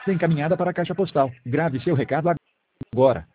encaminhada para a caixa postal. Grave seu recado agora.